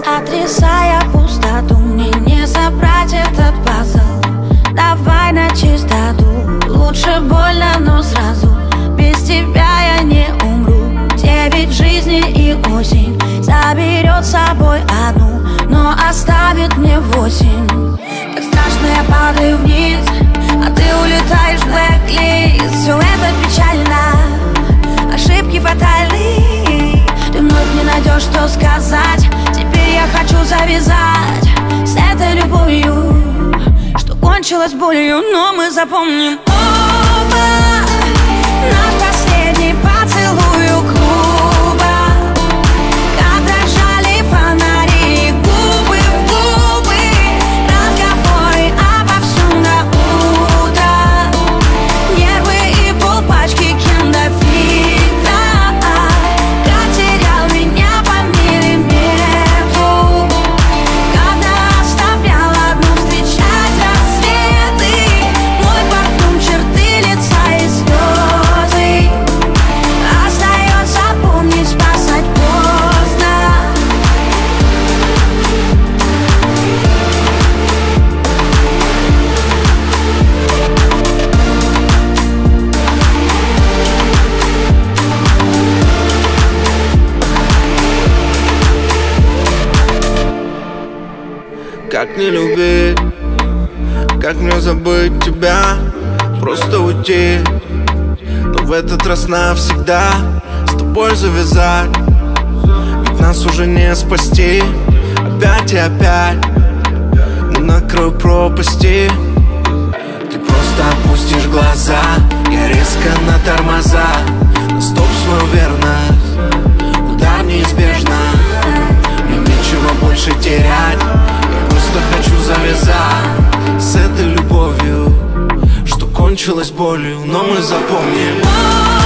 Сотрясая пустоту, мне не собрать этот пазл. Давай на чистоту, лучше больно, но сразу. Без тебя я не умру. 9 жизней и осень заберет с собой одну, но оставит мне 8. Так страшно, я падаю вниз, а ты улетаешь в блэк-лист. Все это печально, ошибки фатальны. Ты вновь не найдешь, что сказать. Теперь я хочу завязать с этой любовью, что кончилась болью, но мы запомним оба наш последний поцелуй у клуба, как дрожали фонари, губы в губы, разговоры обо всем до утра, нервы и полпачки кендафильтра. Как терял меня по миллиметру, когда оставлял одну встречать рассветы. Мой парфюм, черты лица и слезы. Остается помнить, спасать поздно. Как не любить, как мне забыть тебя, просто уйти, но в этот раз навсегда с тобой завязать. Ведь нас уже не спасти, опять и опять на краю пропасти. Ты просто опустишь глаза, я резко на тормоза, на стоп свою верность, удар неизбежно. Мне нечего больше терять, я просто хочу завязать с этой любовью, что кончилась болью, но мы запомним.